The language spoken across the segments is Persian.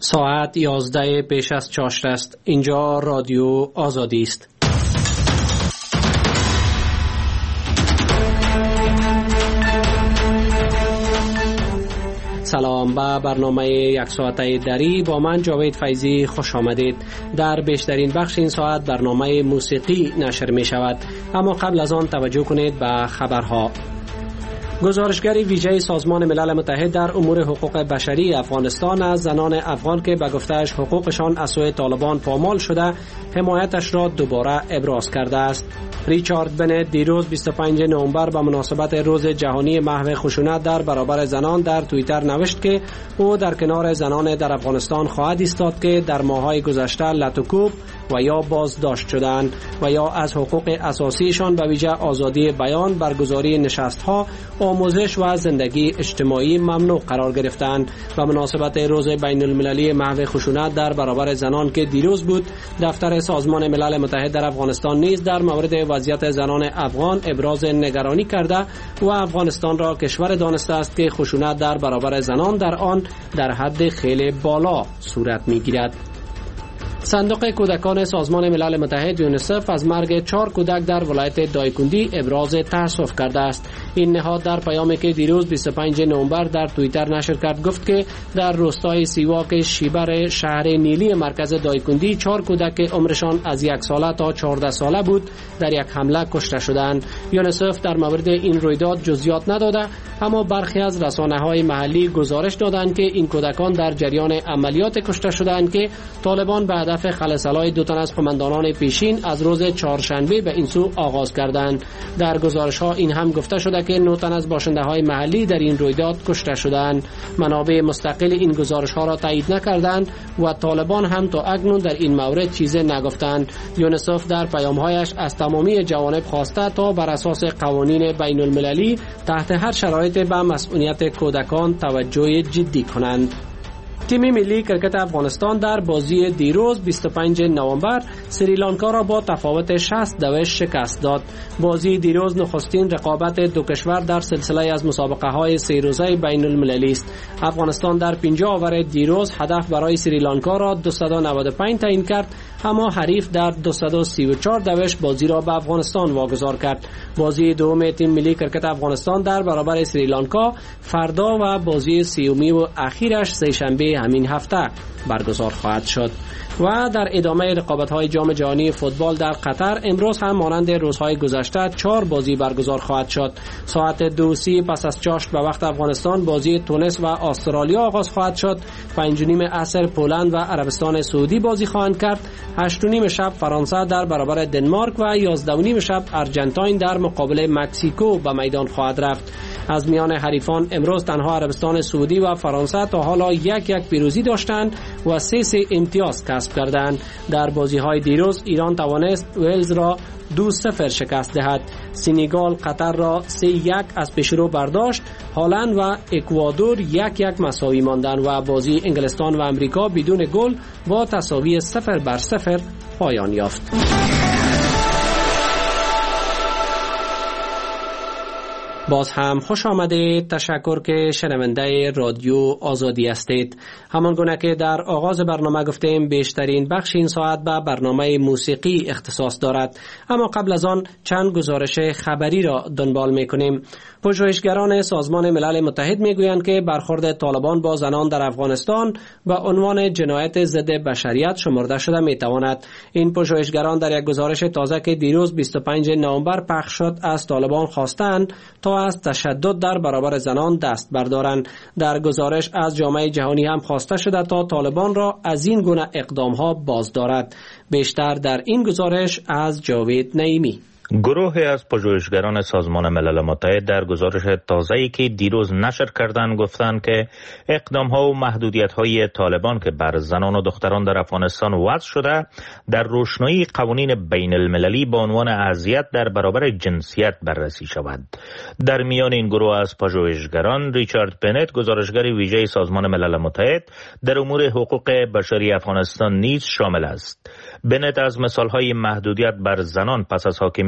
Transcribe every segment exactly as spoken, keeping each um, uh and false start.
ساعت یازده پیش از چاشت است. اینجا رادیو آزادی است. سلام به برنامه یک ساعته دری با من جاوید فیضی خوش آمدید. در بیشترین بخش این ساعت برنامه موسیقی نشر می شود، اما قبل از آن توجه کنید به خبرها. گزارشگر ویژه سازمان ملل متحد در امور حقوق بشری افغانستان از زنان افغان که به گفته‌اش حقوقشان از سوی طالبان پامال شده حمایتش را دوباره ابراز کرده است. ریچارد بنت دیروز بیست و پنجم نوامبر به مناسبت روز جهانی محو خشونت در برابر زنان در توییتر نوشت که او در کنار زنان در افغانستان خواهد ایستاد که در ماه‌های گذشته لطوکوب و یا بازداشت شدند و یا از حقوق اساسیشان به ویژه آزادی بیان، برگزاری نشست‌ها، آموزش و زندگی اجتماعی ممنوع قرار گرفتند. به مناسبت روز بین المللی محو خشونت در برابر زنان که دیروز بود، دفتر سازمان ملل متحد در افغانستان نیز در مورد وضعیت زنان افغان ابراز نگرانی کرده و افغانستان را کشور دانسته است که خشونت در برابر زنان در آن در حد خیلی بالا صورت می‌گیرد. صندوق کودکان سازمان ملل متحد یونیسف از مرگ چهار کودک در ولایت دایکندی ابراز تأسف کرده است. این نهاد در پیامی که دیروز بیست و پنجم نوامبر در توییتر نشر کرد گفت که در روستای سیواک شیبر شهر نیلی مرکز دایکندی چهار کودک که عمرشان از یک ساله تا چهارده ساله بود در یک حمله کشته شدند. یونیسف در مورد این رویداد جزئیات نداده، اما برخی از رسانه‌های محلی گزارش دادند که این کودکان در جریان عملیات کشته شدند که طالبان به هدف خلسلای دو تن از قماندانان پیشین از روز چهارشنبه به این سو آغاز کردند. در گزارش‌ها این هم گفته شده که نه تن از باشنده‌های محلی در این رویداد کشته شدند. منابع مستقل این گزارش‌ها را تایید نکردند و طالبان هم تا اکنون در این مورد چیزی نگفتند. یونیسف در پیام‌هایش از تمامی جوانب خواسته تا بر اساس قوانین بین المللی تحت هر شرایطی به مسئولیت کودکان توجه جدی کنند. تیم ملی کرکت افغانستان در بازی دیروز بیست و پنجم نوامبر سریلانکا را با تفاوت شصت دویست شکست داد. بازی دیروز نخستین رقابت دو کشور در سلسله از مسابقه های سه روزه بین المللی است. افغانستان در پنجاه آور دیروز هدف برای سریلانکا را دویست و نود و پنج تعیین کرد، اما حریف در دویست و سی و چهار دویست بازی را به افغانستان واگذار کرد. بازی دوم تیم ملی کرکت افغانستان در برابر سریلانکا فردا و بازی سیومی و اخیرش سه شنبه همین هفته برگزار خواهد شد. و در ادامه رقابت‌های جام جهانی فوتبال در قطر امروز هم مانند روزهای گذشته چهار بازی برگزار خواهد شد. ساعت دو سی پس از چاشت به وقت افغانستان بازی تونس و استرالیا آغاز خواهد شد. پنج و نیم عصر پولند و عربستان سعودی بازی خواهند کرد. هشت و نیم شب فرانسه در برابر دنمارک و یازده و نیم شب آرژانتین در مقابل مکزیکو به میدان خواهد رفت. از میان حریفان امروز تنها عربستان سعودی و فرانسه تا حالا یک یک پیروزی داشتند و سه سه امتیاز کسب کردند. در بازی‌های دیروز ایران توانست ولز را دو صفر شکست دهد. سنگال قطر را سه یک از پیشرو برداشت. هلند و اکوادور یک یک مساوی ماندند و بازی انگلستان و امریکا بدون گل با تساوی صفر بر صفر پایان یافت. باز هم خوش آمدید. تشکر که شنونده رادیو آزادی هستید. همان گونه که در آغاز برنامه گفتیم بیشترین بخش این ساعت به برنامه موسیقی اختصاص دارد، اما قبل از آن چند گزارش خبری را دنبال می‌کنیم. پژوهشگران سازمان ملل متحد می‌گویند که برخورد طالبان با زنان در افغانستان به عنوان جنایت ضد بشریت شمرده شده می‌تواند. این پژوهشگران در یک گزارش تازه که دیروز بیست و پنجم نوامبر پخش شد از طالبان خواستند تا از تشدد در برابر زنان دست بردارند. در گزارش از جامعه جهانی هم خواسته شده تا طالبان را از این گونه اقدام‌ها باز دارد. بیشتر در این گزارش از جاوید نعیمی. گروهی از پژوهشگران سازمان ملل متحد در گزارش تازه‌ای که دیروز نشر کردند گفتند که اقدام‌ها و محدودیت‌های طالبان که بر زنان و دختران در افغانستان وضع شده در روشنایی قوانین بین المللی با عنوان اذیت در برابر جنسیت بررسی شود. در میان این گروه از پژوهشگران ریچارد بنت، گزارشگر ویژه سازمان ملل متحد در امور حقوق بشری افغانستان نیز شامل است. بنت از مثال‌های محدودیت بر زنان پس از حاکمیت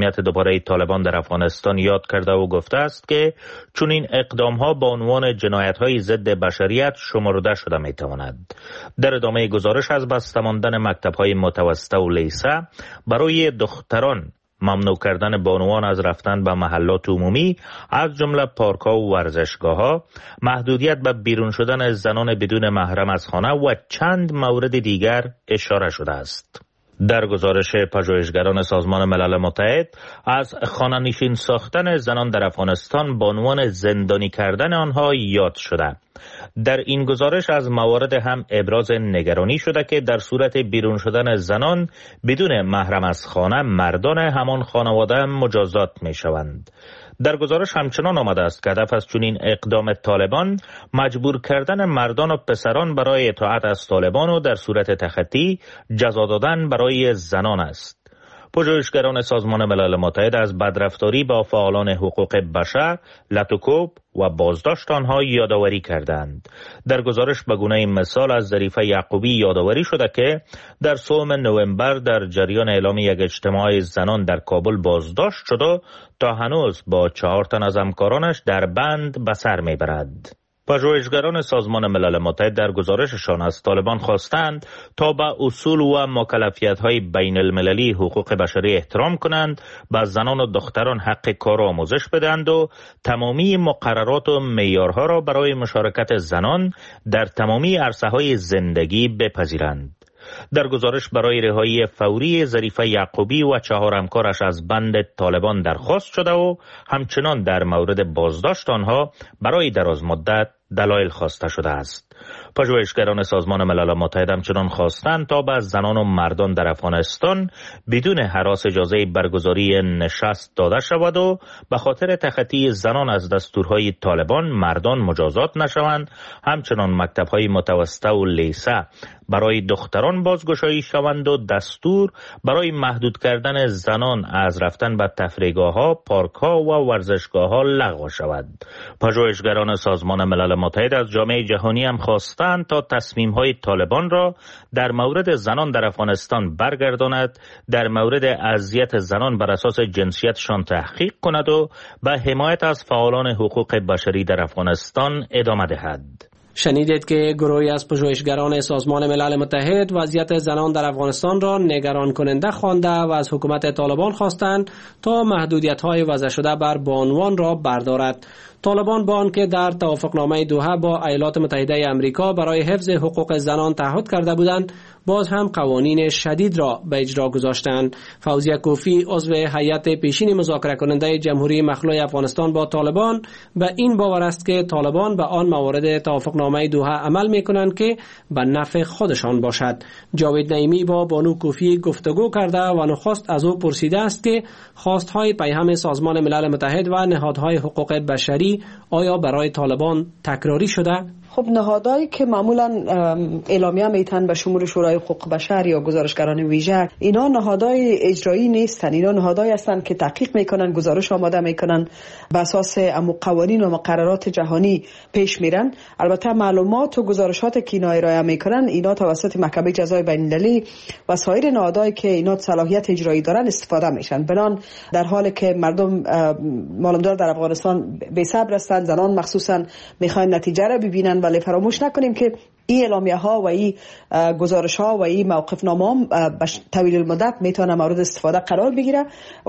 حاکمیت دوباره طالبان در افغانستان یاد کرده و گفته است که چون این اقدام‌ها با عنوان جنایت‌های ضد بشریت شمرده شده می‌تواند. در ادامه گزارش از بسته ماندن مکتب‌های متوسطه و لیسه برای دختران، ممنوع کردن بانوان از رفتن به محلات عمومی از جمله پارک‌ها و ورزشگاه‌ها، محدودیت به بیرون شدن زنان بدون محرم از خانه و چند مورد دیگر اشاره شده است. در گزارش پژوهشگران سازمان ملل متحد از خانه‌نشین ساختن زنان در افغانستان با عنوان زندانی کردن آنها یاد شده. در این گزارش از موارد هم ابراز نگرانی شده که در صورت بیرون شدن زنان بدون محرم از خانه، مردان همان خانواده مجازات می شوند. در گزارش همچنان آمده است که هدف از چنین اقدام طالبان مجبور کردن مردان و پسران برای اطاعت از طالبان و در صورت تخطی جزا دادن برای زنان است. پژوهشگران سازمان ملل متحد از بدرفتاری با فعالان حقوق بشر، لطوکوب و بازداشت آنها یادآوری کردند. در گزارش به گونه مثال از ظریفه یعقوبی یادآوری شده که در سوم نوامبر در جریان اعلام یک اجتماع زنان در کابل بازداشت شد و تا هنوز با چهار تن از همکارانش در بند به سر میبرد. پژوهشگران سازمان ملل متحد در گزارششان از طالبان خواستند تا به اصول و مکلفیت‌های بین المللی حقوق بشری احترام کنند، به زنان و دختران حق کار و آموزش بدهند و تمامی مقررات و معیارها را برای مشارکت زنان در تمامی عرصه‌های زندگی بپذیرند. در گزارش برای رهایی فوری ظریفه یعقوبی و چهار همکارش از بند طالبان درخواست شده و همچنان در مورد بازداشت آنها برای دراز مدت دلایل خواسته شده است. پژوهشگران سازمان ملل متحد همچنان خواستند تا به زنان و مردان در افغانستان بدون هراس اجازه برگزاری نشست داده شود و به خاطر تخطی زنان از دستورهای طالبان مردان مجازات نشوند. همچنان مکتب‌های متوسطه و لیسه برای دختران بازگشایی شوند و دستور برای محدود کردن زنان از رفتن به تفریحگاه‌ها، پارک‌ها و ورزشگاه‌ها لغو شود. پژوهشگران سازمان ملل متحد از جامعه جهانی هم خواستند تا تصمیم‌های طالبان را در مورد زنان در افغانستان برگرداند، در مورد اذیت زنان بر اساس جنسیتشان تحقیق کند و به حمایت از فعالان حقوق بشری در افغانستان ادامه دهد. شنیدید که گروهی از پژوهشگران سازمان ملل متحد وضعیت زنان در افغانستان را نگران کننده خوانده و از حکومت طالبان خواستند تا محدودیت‌های وضع شده بر بانوان را بردارد. طالبان با آنکه در توافقنامه دوحه با ایالات متحده آمریکا برای حفظ حقوق زنان تعهد کرده بودند، باز هم قوانین شدید را به اجرا گذاشتند. فوزیه کوفی عضو هیئت پیشین مذاکره کننده جمهوری مخلوع افغانستان با طالبان به این باور است که طالبان به آن موارد توافقنامه دوحه عمل می‌کنند که به نفع خودشان باشد. جاوید نعیمی با بانو کوفی گفتگو کرده و نخست از او پرسیده است که خواست‌های پیام سازمان ملل متحد و نهادهای حقوق بشری آیا برای طالبان تکراری شده؟ خب نهادهایی که معمولا اعلامیه میتن به شمول شورای حقوق بشر یا گزارشگران ویژه، اینا نهادهای اجرایی نیستن. اینا نهادهایی هستند که تحقیق میکنن، گزارش آماده میکنن، به اساس قوانین و مقررات جهانی پیش میرن. البته معلومات و گزارشات که اینا ارائه میکنن، اینا توسط محکمه جزای بین المللی و سایر نهادهایی که اینا صلاحیت اجرایی دارن استفاده میشن. بنان در حالی که مردم معلومدار در افغانستان بی صبر هستند، زنان مخصوصا میخواین نتیجه را ببینن، ولی فراموش نکنیم که این اعلامیه ها و این گزارش ها و این موقف نامه ها طویل المدت میتونه مورد استفاده قرار بگیره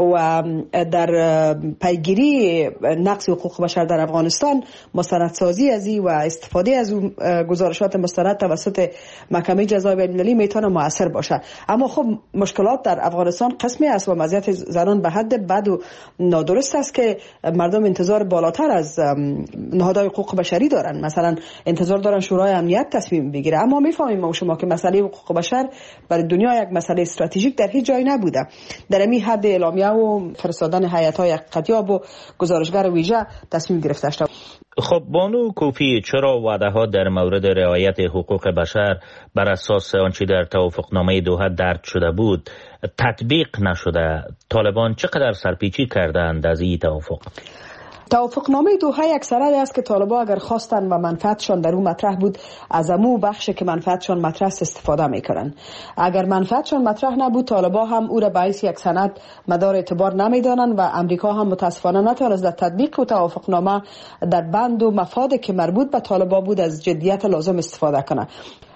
و در پیگیری نقض حقوق بشر در افغانستان مستندسازی از این و استفاده از اون گزارشات مستند توسط محکمه جزای بین المللی میتونه موثر باشه. اما خب مشکلات در افغانستان قسمی است و وضعیت زنان به حد بد و نادرست است که مردم انتظار بالاتر از نهادهای حقوق بشری دارن. مثلا انتظار دارن شورای امنیت تصمیم بگیره. اما میفهمیم ما شما که مسئله حقوق بشر برای دنیا یک مسئله استراتژیک در هیچ جایی نبوده. در همین حد اعلامیه و فرستادن هیئت‌های حقیقتیاب و گزارشگر ویژه تصمیم گرفته شد. خب بانو کوفی، چرا وعده ها در مورد رعایت حقوق بشر بر اساس آنچه در توافقنامه دوحه درج شده بود تطبیق نشده؟ طالبان چقدر سرپیچی کردند از این توافق؟ توافقنامه دوحه یک سند است که طالبان اگر خواستن و منفعتشان در اون مطرح بود از امو بخشی که منفعتشان مطرح است استفاده میکنن. اگر منفعتشان مطرح نبود طالبان هم او را به حیث یک سند مدار اعتبار نمیدانند و امریکا هم متاسفانه نتوانست در تطبیق و توافقنامه در بند و مفادی که مربوط به طالبان بود از جدیت لازم استفاده کنه.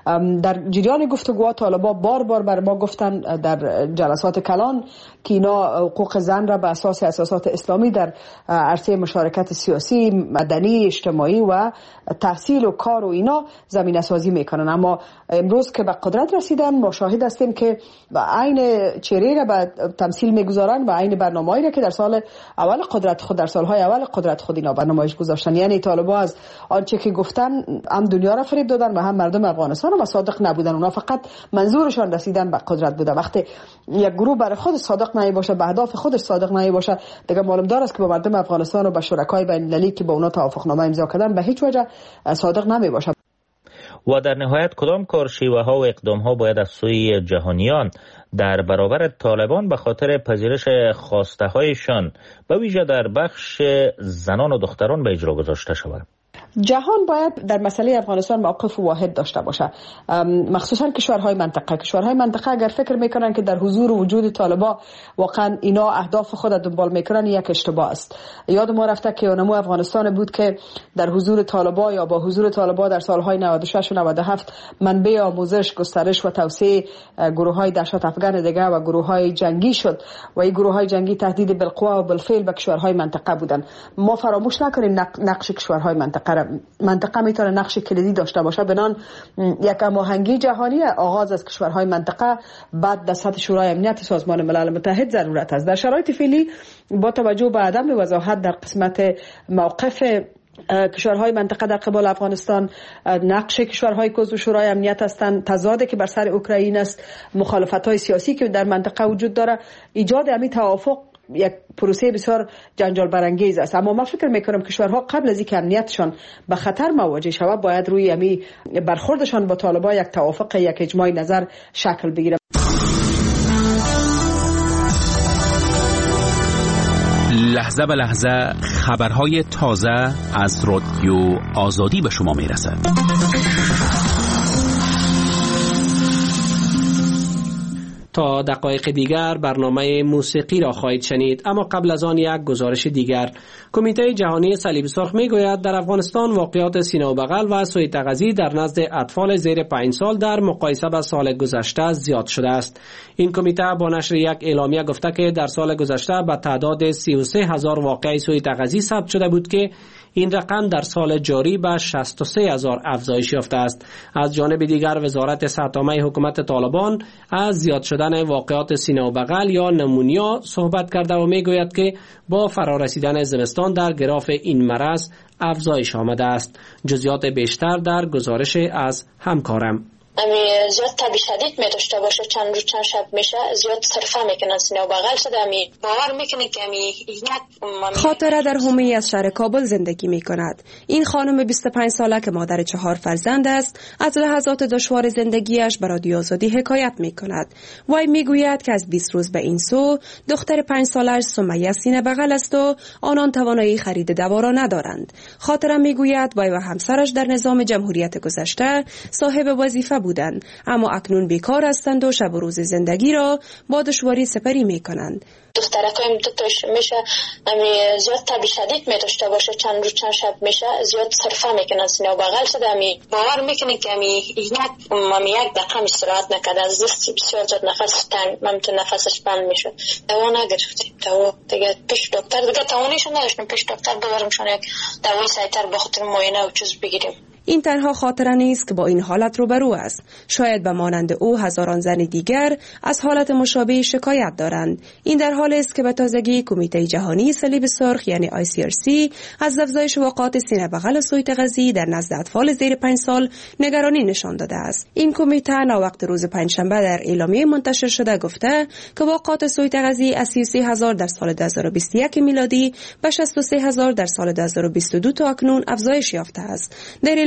در جریان گفتگوها طالبان بار بار بر ما گفتن در جلسات کلان که اینا حقوق زن را به اساس اساسات اسلامی در عرصه مشارکت سیاسی، مدنی، اجتماعی و تحصیل و کار و اینا زمینه سازی میکنن. اما امروز که به قدرت رسیدن ما شاهد هستیم که به عین چهره را به تمثیل میگذارن و عین برنامه‌ای را که در سال اول قدرت خود در سالهای اول قدرت خود اینا برنامه‌اش گذاشتن. یعنی طالبان از آنچه که گفتن هم دنیا را فریب دادن و هم مردم افغانستان و صادق نبودن. اونا فقط منظورشان رسیدن به قدرت بوده. وقتی یک گروه برای خود صادق نمی باشه، به اهداف خودش صادق نمی باشه، دیگه معلوم دار است که با مردم افغانستان و با شرکای بین المللی که با اونا توافقنامه امضا کردن به هیچ وجه صادق نمی باشه. و در نهایت کدام کارشیوه ها و اقدام ها باید از سوی جهانیان در برابر طالبان به خاطر پذیرش خواسته هایشان به ویژه در بخش زنان و دختران به اجرا گذاشته شود؟ جهان باید در مسئله افغانستان موقف واحد داشته باشه، مخصوصا کشورهای منطقه. کشورهای منطقه اگر فکر میکنن که در حضور و وجود طالبان واقعا اینا اهداف خود دنبال میکنن، یک اشتباه است. یاد ما رفته که اونمو افغانستان بود که در حضور طالبان یا با حضور طالبان در سالهای نود و شش و نود و هفت منبع آموزش، گسترش و توسعه گروه‌های دهشت افغان دیگه و گروه‌های جنگی شد و این گروه‌های جنگی تهدید بالقوا و بالفعل به کشورهای منطقه بودن. ما فراموش نکنیم نقش کشورهای منطقه منطقه میتونه نقش کلیدی داشته باشه. بنان یک هماهنگی جهانی آغاز از کشورهای منطقه بعد در سطح شورای امنیت سازمان ملل متحد ضرورت است. در شرایط فعلی با توجه به عدم وضاحت در قسمت موقف کشورهای منطقه در قبال افغانستان، نقش کشورهای که عضو شورای امنیت هستند، تضادی که بر سر اوکراین است، مخالفت‌های سیاسی که در منطقه وجود داره، ایجاد همین توافق یک پروسه بسیار جنجال برانگیز است. اما من فکر میکنم کشورها قبل از اینکه امنیتشان به خطر مواجه شود باید روی امی برخوردشان با طالبان یک توافق، یک اجماع نظر شکل بگیره. لحظه به لحظه خبرهای تازه از رادیو آزادی به شما میرسد. تا دقایق دیگر برنامه موسیقی را خواهید شنید، اما قبل از آن یک گزارش دیگر. کمیته جهانی صلیب سرخ میگوید در افغانستان واقعات سینه و بغل و سوء تغذیه در نزد اطفال زیر پنج سال در مقایسه با سال گذشته زیاد شده است. این کمیته با نشر یک اعلامیه گفته که در سال گذشته به تعداد سی و سه هزار واقعه سوء تغذیه ثبت شده بود که این رقم در سال جاری به شصت و سه هزار افزایش یافته است. از جانب دیگر وزارت صحت عامه حکومت طالبان از زیاد شدن واقعات سینه و بغل یا نمونیا صحبت کرده و میگوید که با فرارسیدن زمستان در گراف این مرض افزایش آمده است. جزئیات بیشتر در گزارش از همکارم. امی زیاد تبی شدید می داشته باشه، چند روز چند شب میشه زیاد صرفه میکنن سینه و بغل شده. امی باور میکنه که امی خاطره در حومه‌ای از شهر کابل زندگی میکند. این خانم بیست و پنج ساله که مادر چهار فرزند است از لحظات دشوار زندگیش به رادیو آزادی حکایت میکند. وی میگوید که از بیست روز به این سو دختر پنج سالش سمیه سینه بغل است و آنان توانایی خرید دوا را ندارند. خاطره میگوید وی و همسرش در نظام جمهوریت گذشته صاحب وظیفه بودند، اما اکنون بیکار هستند و شب و روز زندگی را با دشواری سپری می کنند. دخترکایم دو تاش میشه امی زیاد تبی شدید می داشته باشه، چند روز چند شب میشه زیاد صرفه میکنن سینه و بغل شده. امی باور میکنه که امی یک امی یک دقیقه استراحت نکرده، از دست بسیار زیاد نفس تنگ، ممکن نفسش بند میشه. دوا نگرفتیم، دوا دیگه پیش دکتر دیگه توانیش نداشتیم پیش دکتر ببریمشون یک دوای سریعتر به خاطر معاینه و چیز بگیریم. این تنها خاطره نیست که با این حالت روبرو است. شاید به مانند او هزاران زن دیگر از حالت مشابه شکایت دارند. این در حالی است که به تازگی کمیته جهانی صلیب سرخ یعنی آی سی آر سی از افزایش واقعات سینه بغل و سوء تغذیه در نزد اطفال زیر پنج سال نگرانی نشان داده است. این کمیته ناوقت روز پنجشنبه در اعلامیه منتشر شده گفته که واقعات سوء تغذیه از سی و سه هزار در سال دو هزار و بیست و یک میلادی به شصت و سه هزار در سال دو هزار و بیست و دو تا اکنون افزایش یافته است. در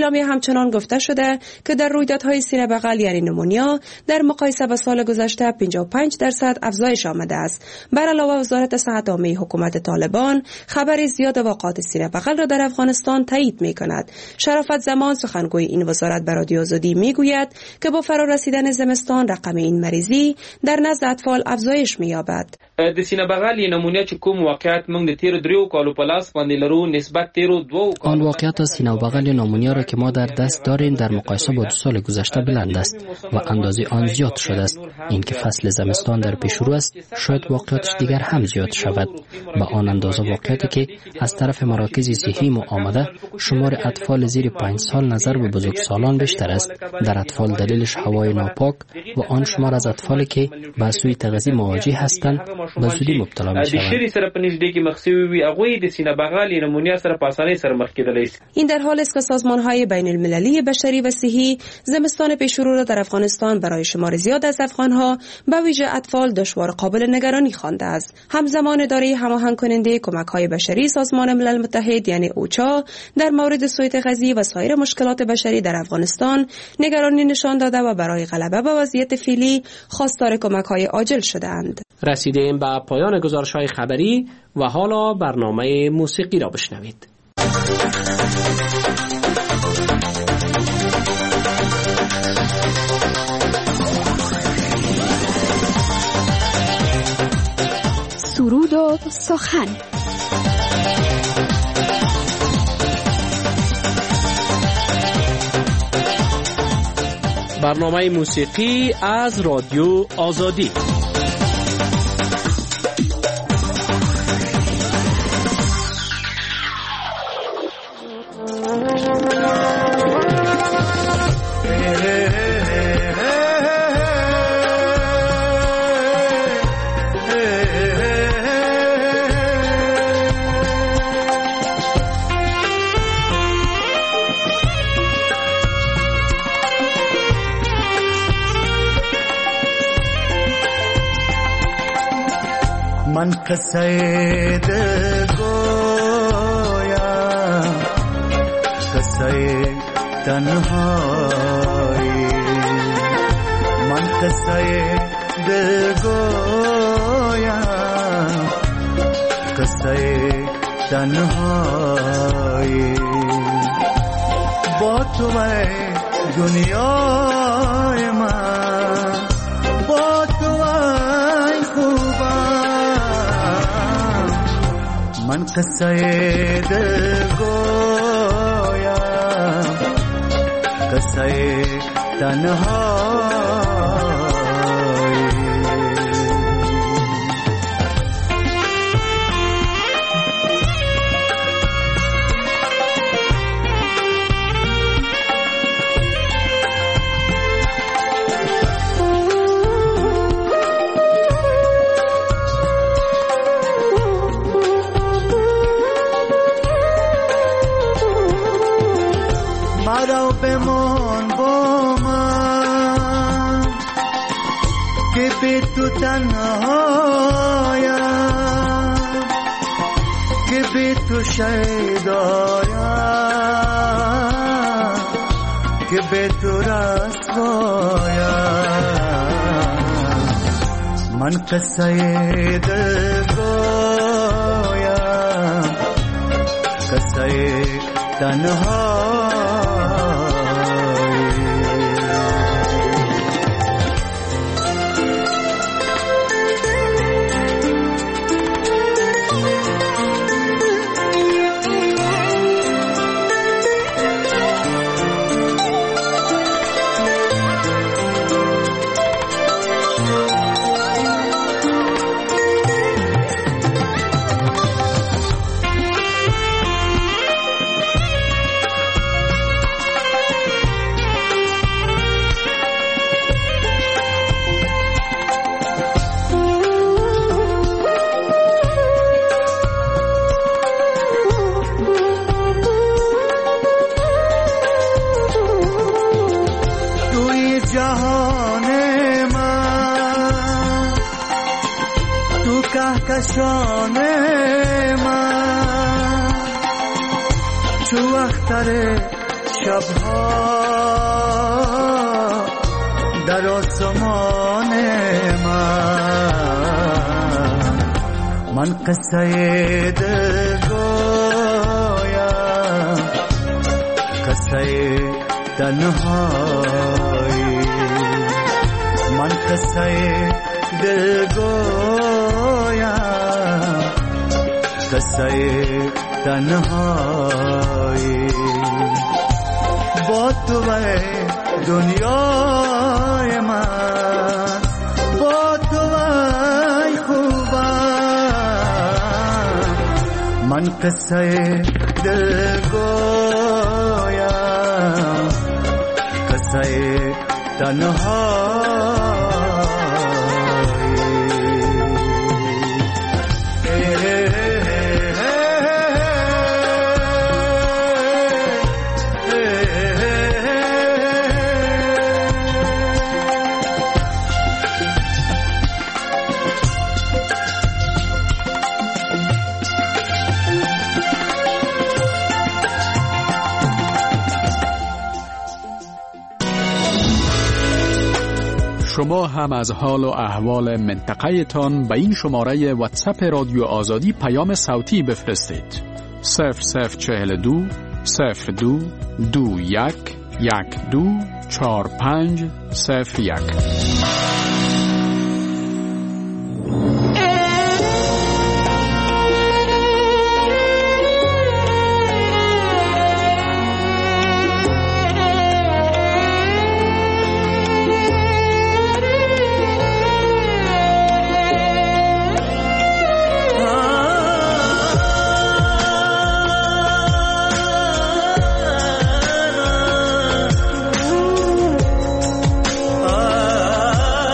اعلامیه همچنان گفته شده که در رویدادهای سینه بغل یعنی نمونیا در مقایسه با سال گذشته پنجاه و پنج درصد افزایش آمده است. بر علاوه وزارت صحت عامه حکومت طالبان خبر زیاد واقعات سینه بغل را در افغانستان تایید می‌کند. شرافت زمان سخنگوی این وزارت بر رادیو آزادی می‌گوید که با فرا رسیدن زمستان رقم این مریضی در نزد اطفال افزایش می‌یابد. د سینه بغل یې نمونه چې کوم واقعیت موږ د تیر دریو کالو په لاس باندې لرو نسبت تیرو دوو آن واقعیت سینه بغل نمونیا را که ما در دست داریم در مقایسه با دو سال گذشته بلند است و اندازه آن زیاد شده است. اینکه فصل زمستان در پیش رو است شاید واقعیتش دیگر هم زیاد شود. با آن اندازه واقعیتی که از طرف مراکز صحی ما آمده شمار اطفال زیر پنج سال نظر به بزرگسالان بیشتر است. در اطفال دلیلش هوای ناپاک و آن شمار از اطفالی که با سوء تغذیه مواجه هستند به زودی مبتلا می‌شوند. این در حالی است که سازمان‌های بین المللی بشری و صحی زمستان پیشرو را در افغانستان برای شمار زیاد از افغان‌ها به ویژه اطفال دشوار قابل نگرانی خوانده است. همزمان اداره هماهنگ کننده کمک‌های بشری سازمان ملل متحد یعنی اوچا در مورد سوء تغذیه و سایر مشکلات بشری در افغانستان نگرانی نشان داده و برای غلبه به وضعیت فعلی خواستار کمک‌های عاجل شده‌اند. رسیدیم به پایان گزارش‌های خبری و حالا برنامه موسیقی را بشنوید. سرود و سخن. برنامه موسیقی از رادیو آزادی. من قصه دل گویم قصه تنهایی من قصه دل گویم قصه تنهایی با تو دنیای من با تو من قصه دل گویم قصه تنهایی مرا بمان با من که به تو تنهایم که به تو شیدایم که به تو رسوایم من قصه دل گویم قصه تنهایم کهکشان من چو اختر شبها در آسمان من من قصه دل گویم قصه تنهایی من قصه دل گویم قصه تنهایی با تو دنیای من با تو ای خوبم من قصه دل گویم قصه تنهایی شما هم از حال و احوال منطقه تان به این شماره واتساپ رادیو آزادی پیام صوتی بفرستید. صفر صفر چهل دو صفر دو دو یک یک دو چار پنج صفر یک. ah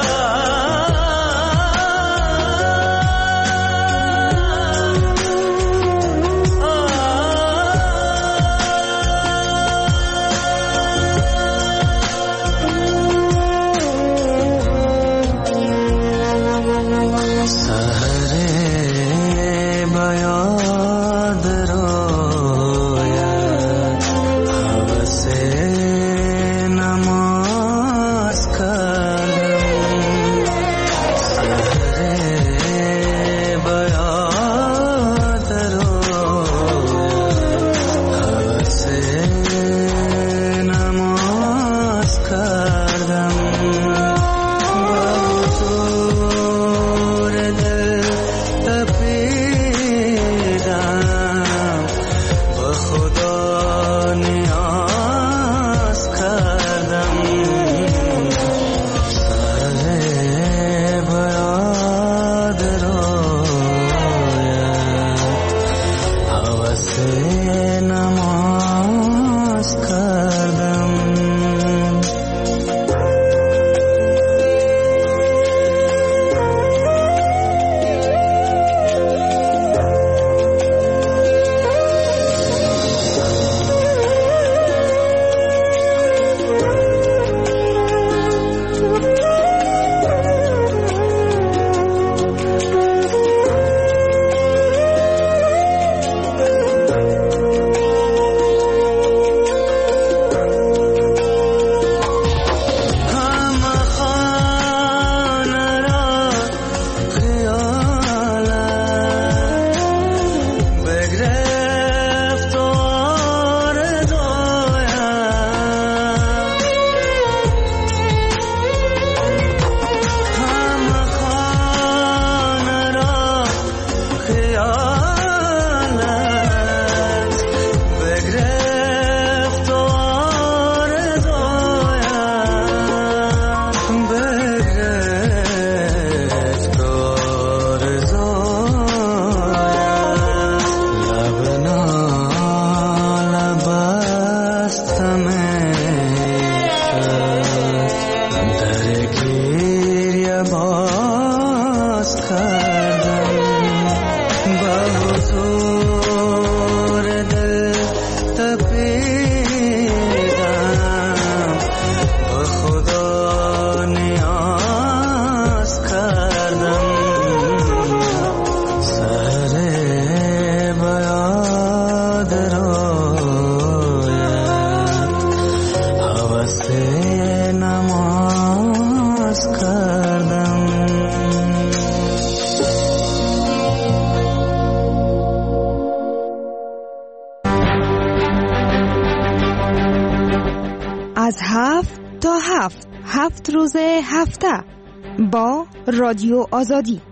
هفت روز هفته با رادیو آزادی.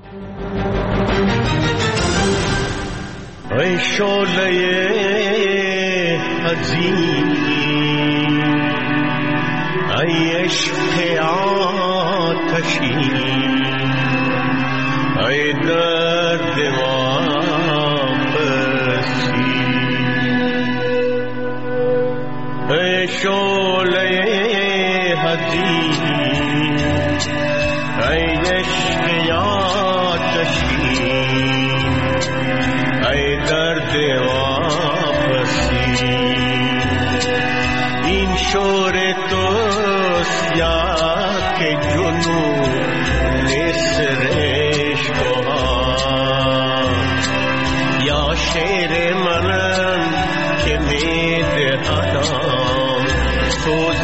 ای شعله عزیز، ای عشق آتشی، ای درد واپسی، ای شعله عزیز، ای عشق آتشی، ای درد واپسی، این شور توست یا که جنون نسرش بها، یا شعر منم که می دهدم سوز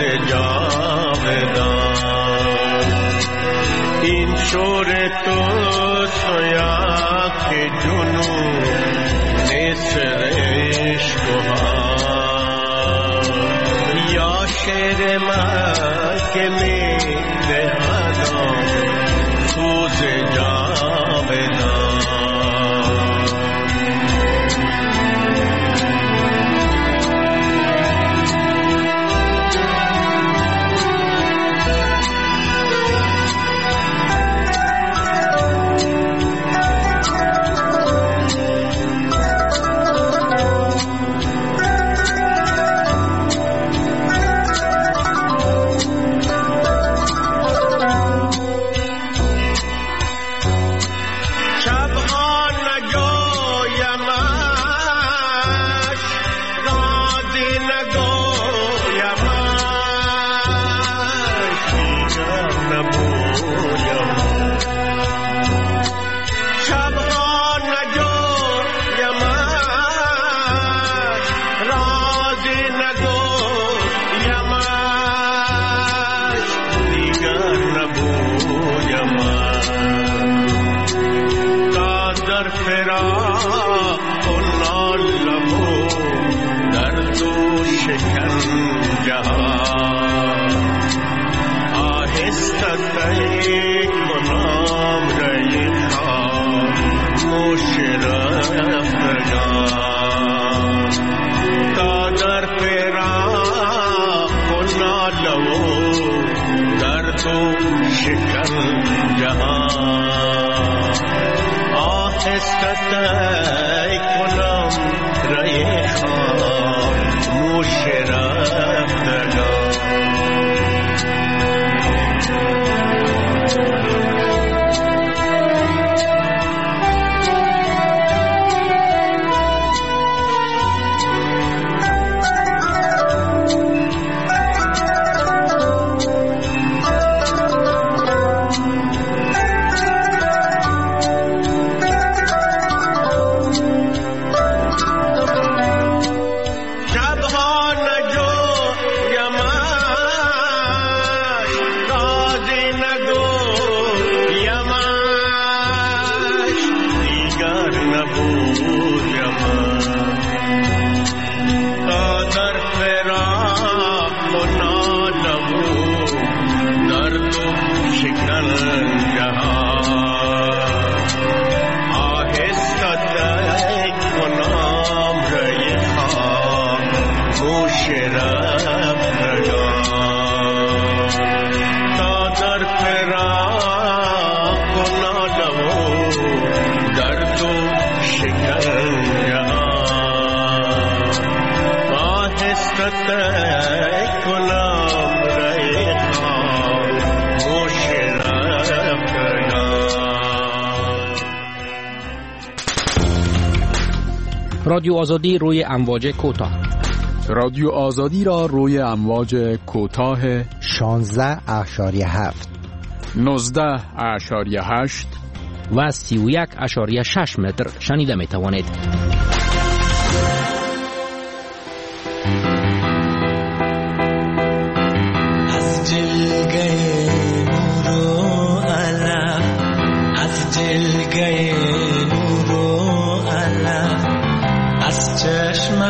جاودان، این شور توست یا که جنون نسرش بها، یا شعر من که می دهدم سوز جاودان. رادیو آزادی روی امواج کوتاه. رادیو آزادی را روی امواج کوتاه شانزده اشاریه هفت، نوزده اشاریه هشت و سی و یک اشاریه شش متر شنیده می توانید. از جلگه نور و علم، از جلگه نور و علم، از چشم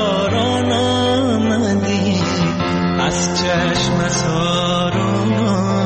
ساران آمدی، از چشم ساران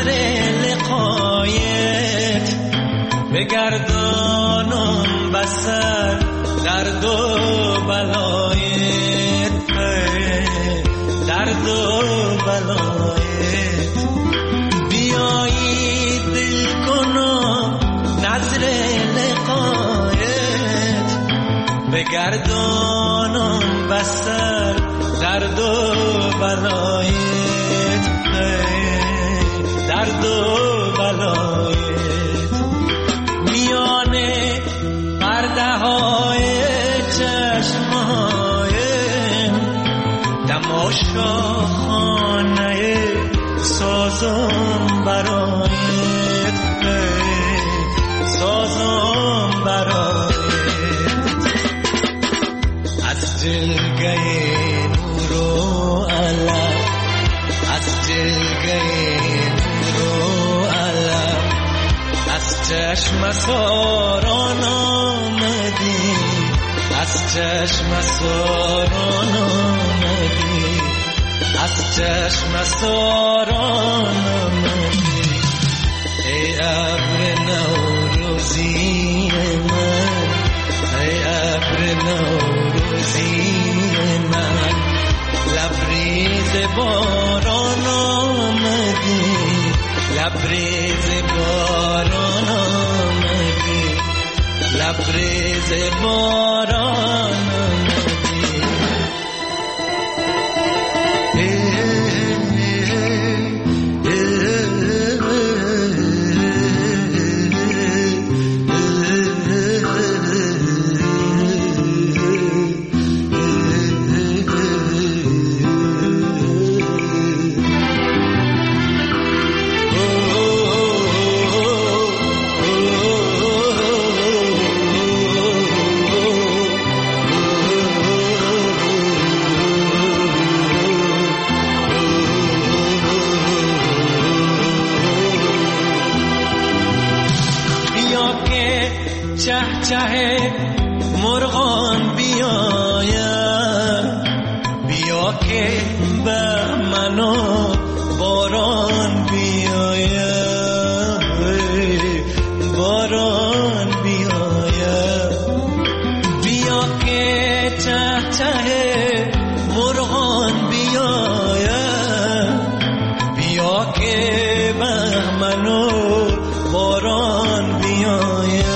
نظر لقایت بگردانم بسر درد و بلایت درد و بلایت بیایی دل کنم نظر لقایت بگردانم بسر درد و بلایت درد و بلایت میانه پرده های چشمهایم تماشا خانه سازم برایت سازم برایت از جلگه نور و علم از جلگه نور و علم از چشم ساران آمدی از چشم ساران آمدی از چشم ساران آمدی ای ابر نوروزی من ای ابر نوروزی من لبریز باران آمدی لبریز باران آمدی لبریز باران چه مرغان بیایم بیا که به منو باران بیایم باران بیایم بیا که چه چه مرغان بیایم بیا که به منو باران بیایم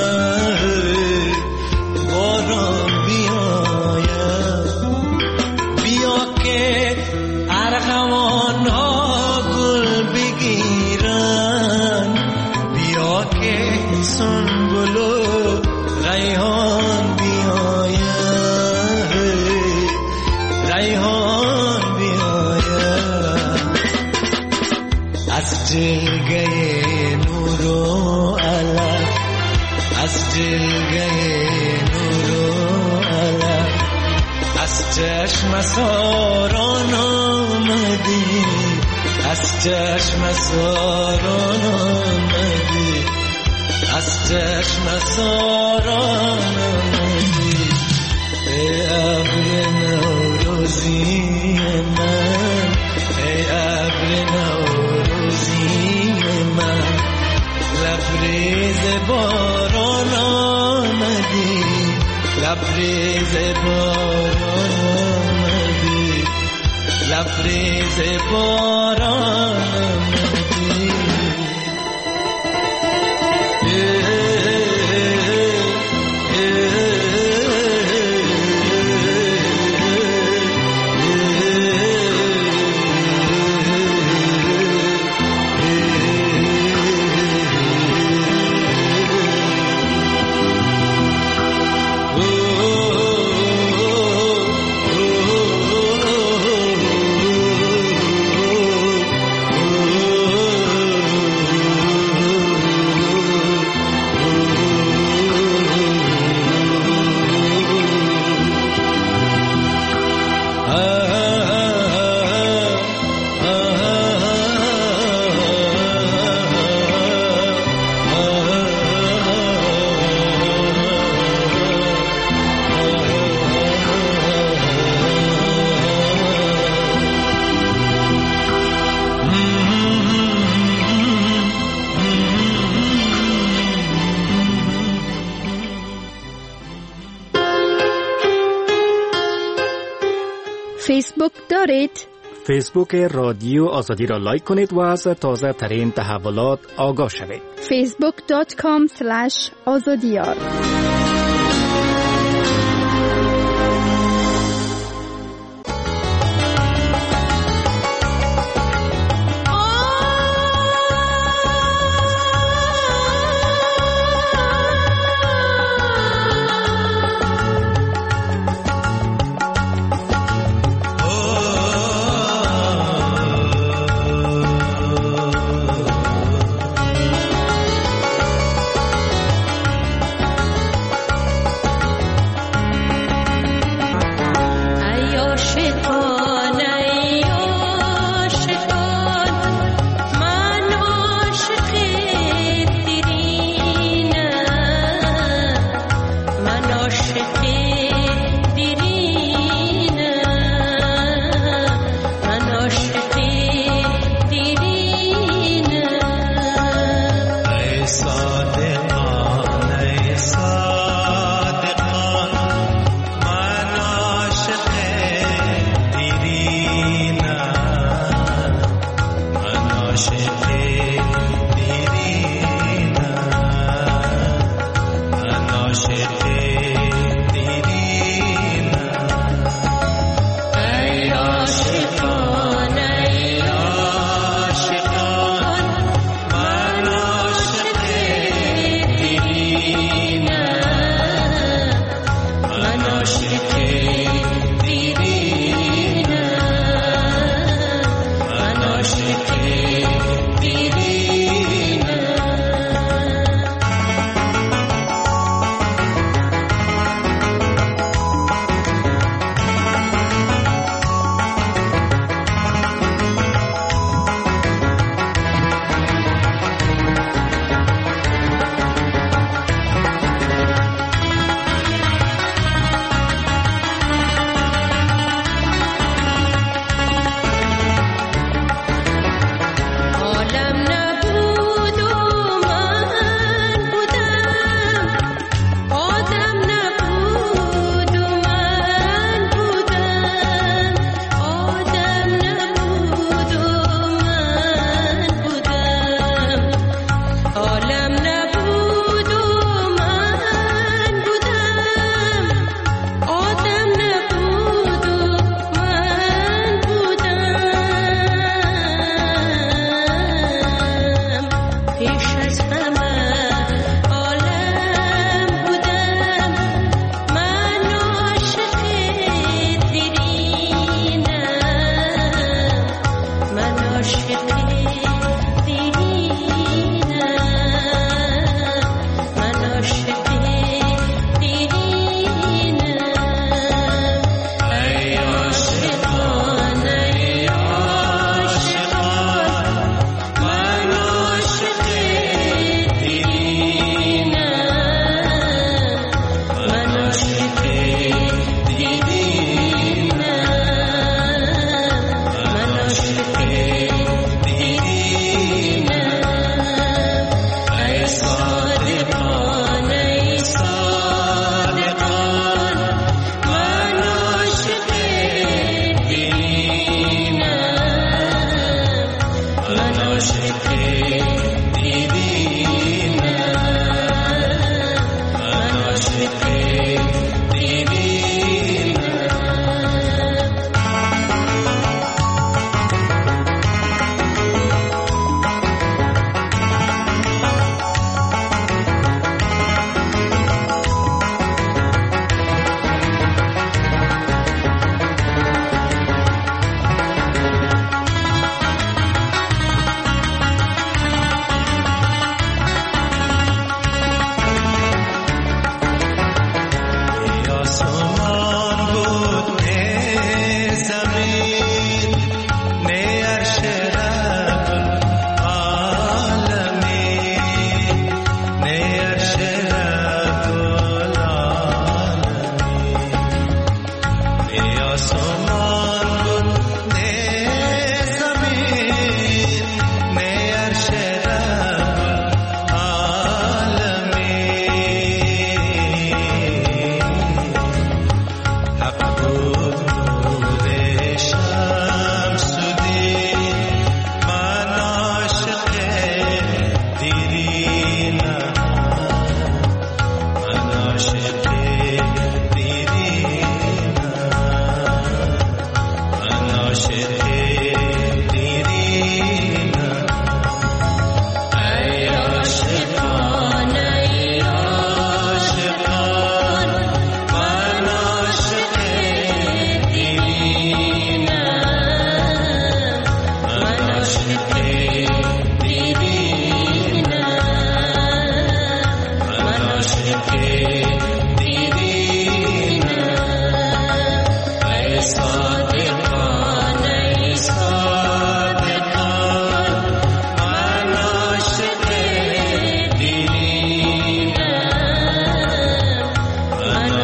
جلگه نور و علم از جلگه نور و علم از چشم ساران آمدی از چشم ساران آمدی از چشم ساران آمدی ای ابر نوروزی من ای ابر نوروزی من لبریز باران آمدی لبریز باران آمدی لبریز باران آمدی Oh فیسبوک دارید؟ فیسبوک رادیو آزادی را لایک کنید و از تازه ترین تحولات آگاه شوید. فیسبوک دات کام اسلش آزادیار.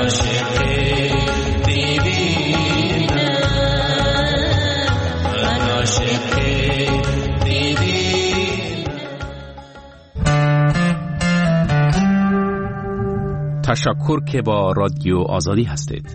تشکر که با رادیو آزادی هستید.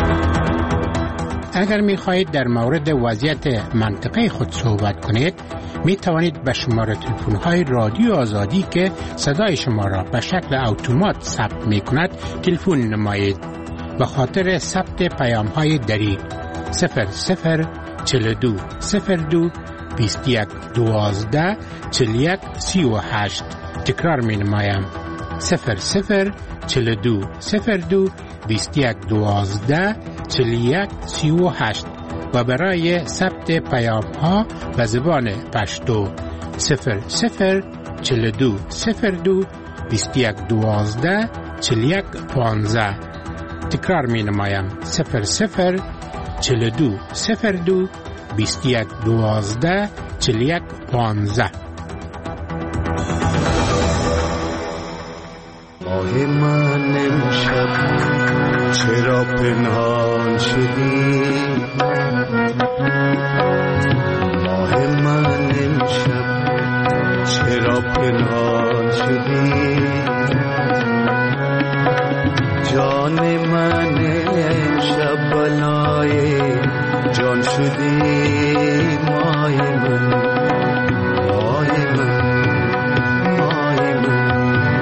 اگر می خواهید در مورد وضعیت منطقه خود صحبت کنید می توانید به شماره تلفن های رادیو آزادی که صدای شما را به شکل اتومات ثبت می کند تلفن نمایید. به خاطر ثبت پیام های دریغ صفر صفر چهل و دو صفر دو بیست و یک دوازده چهل و یک سی و هشت. تکرار می نمایم صفر صفر چهل و دو صفر دو بیست و یک دوازده چهل و یک سی و هشت و برای ثبت پیام ها به زبان پشتو صفر صفر چهل و دو صفر دو بیست و یک دوازده چهل و یک پانزده. تکرار می نمایم صفر صفر چهل و دو صفر دو بیست و یک دوازده چهل و یک پانزده. آه من امشب چرا پنهان شدی؟ آه من امشب چرا پنهان شدی؟ جان من امشب بلای جان شدی. مای من مای من مای من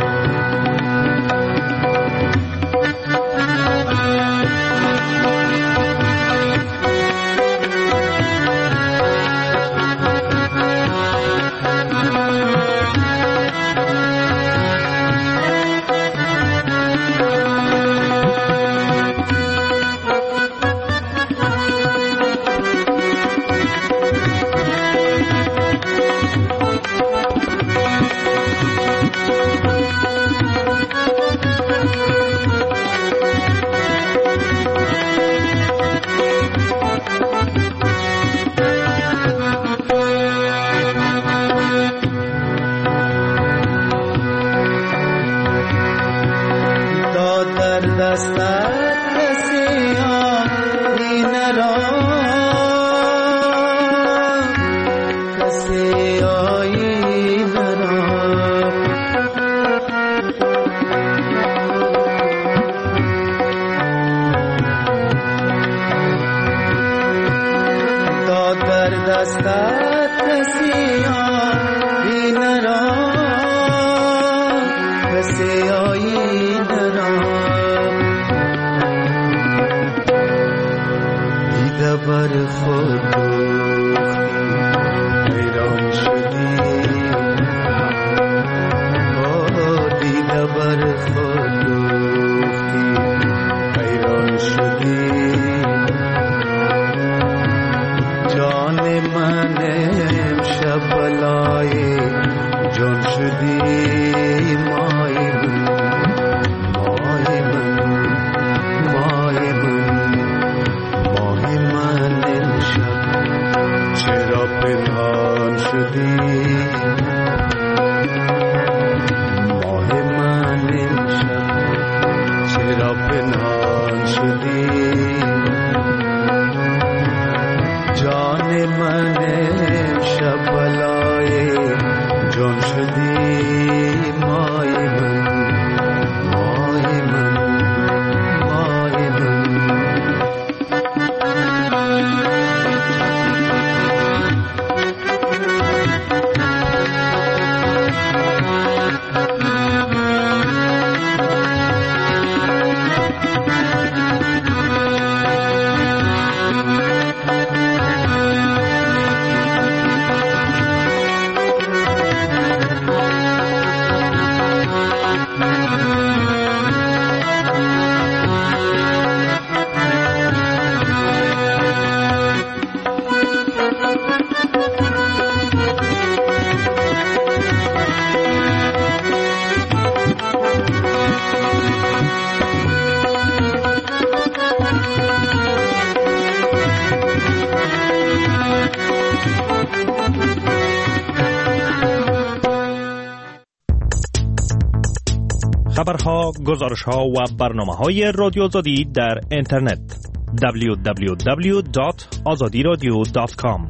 خبرها، گزارشها و برنامه‌های رادیو آزادی در اینترنت دبلیو دبلیو دبلیو دات آزادی رادیو دات کام.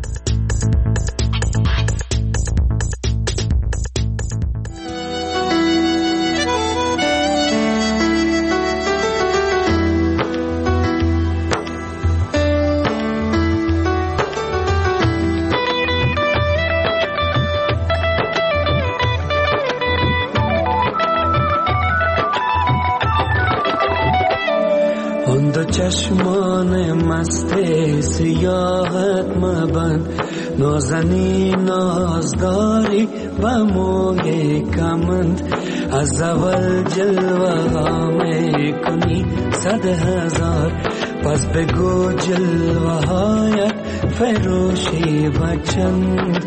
چشمان مست سیاحت مبند نازنی نازداری و موی کمند از اول جلوه ها می کنی صد هزار پس بگو جلوه هایت فروشی و چند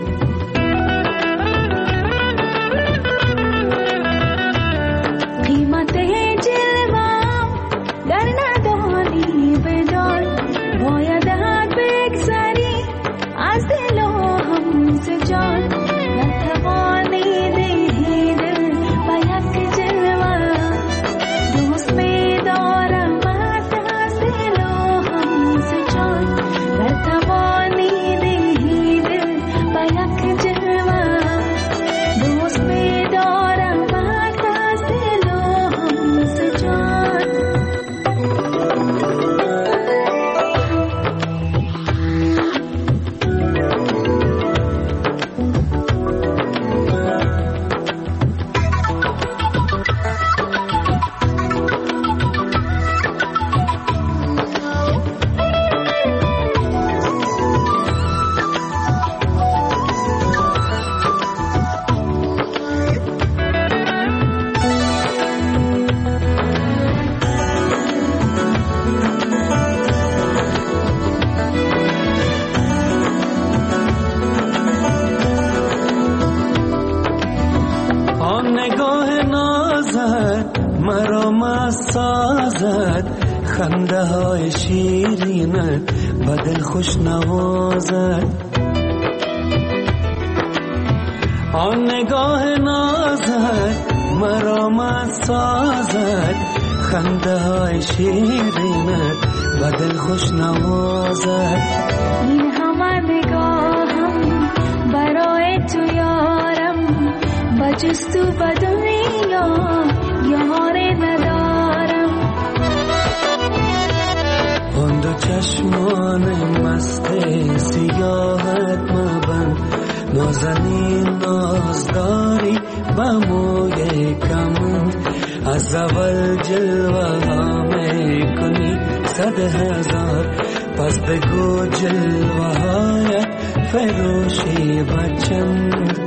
خنده های شیرینت و دل خوش نوازد آن نگاه نازت مرا مست سازد خنده های شیرینت و دل خوش نوازد این همه نگاهم برای تو یارم با جز تو به دنیا یاری ندارم آن دو چشمان مست سیاحت مبند نازنین نازداری و موی کمند از اول جلوه ها می کنی صد هزار پس بگو جلوه هایت فروشی و چند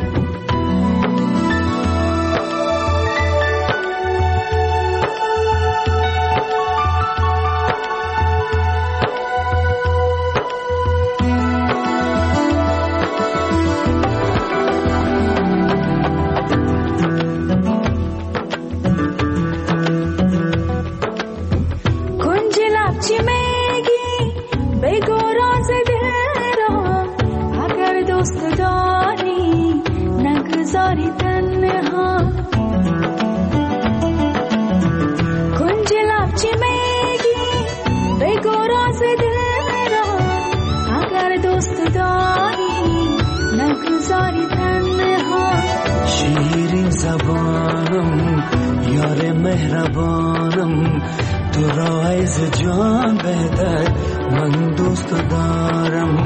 شیرین زبانم یار مهربانم تو را از جان بهتر من دوست دارم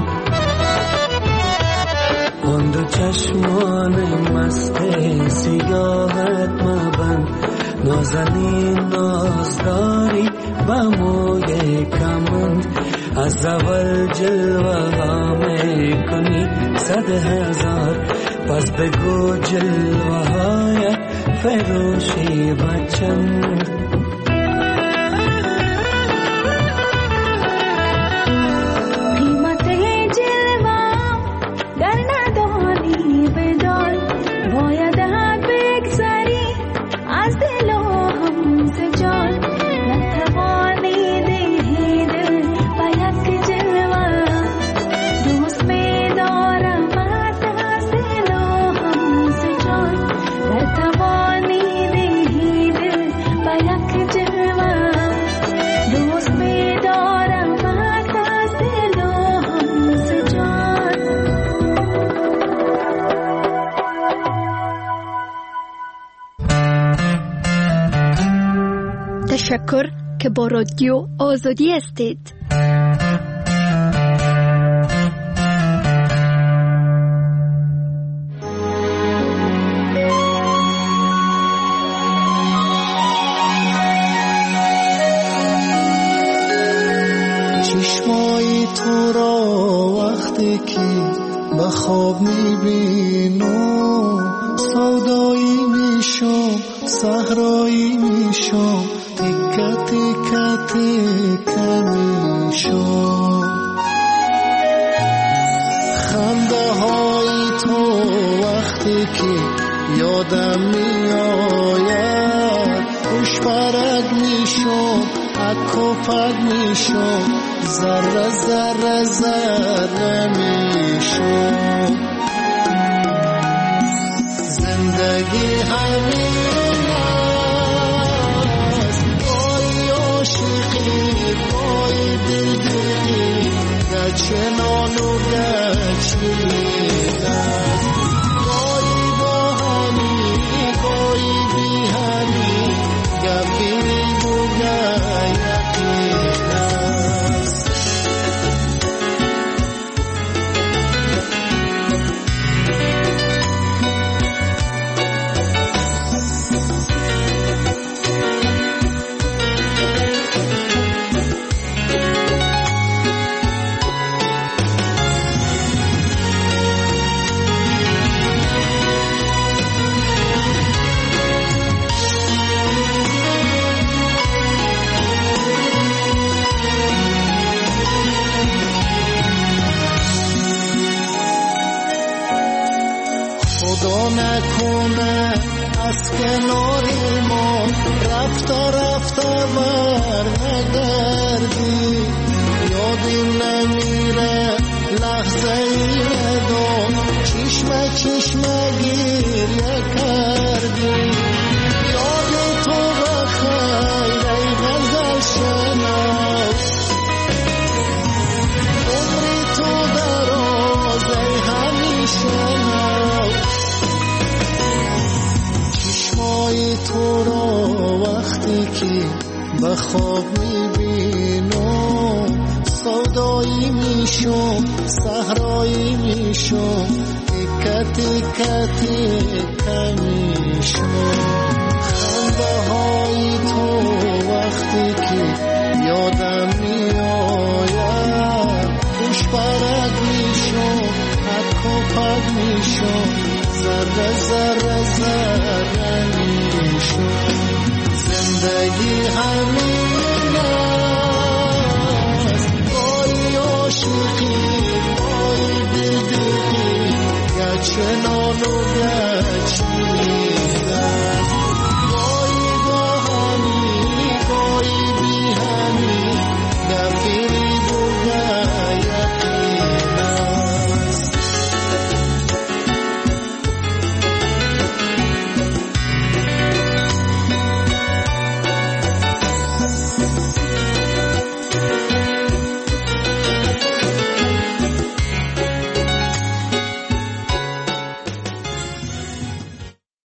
آن دو چشمان مست سیاحت مبند نازنین نازداری و موی کمند از اول جلوه ها می کنی صد هزار پس بگو جلوه هایت فروشی و چند تشکر که با رادیو آزادی هستید. وقتی که به خواب میبینم سودایی میشم صحرایی میشم تیکه تیکه تیکه میشم خنده های تو وقتی که یادم میآید خوش برگ میشم اکو پگ میشم ذره ذره ذره میشم زندگی همین است گاهی عاشقی گاهی دلدلی گچنان و گچنین است گاهی با همی گاهی بی همی گپی میگویم یقین است نکنه از کنار ما رفته رفته بر نگردی یادی نمیره لحظه ای دو چشمه چشمه گریه کردی یادی تو بخیر ای غزل شنو عمری تو دراز ای همیشه تو را وقتی که به خواب میبینم سودایی میشم صحرایی میشم تیکه تیکه تیکه میشم خنده های تو وقتی که یادم میآید خوش برگ میشم اکو پگ میشم ذره ذره ذره زندگی همین است گاهی عاشقی گاهی دلدلی گچنان و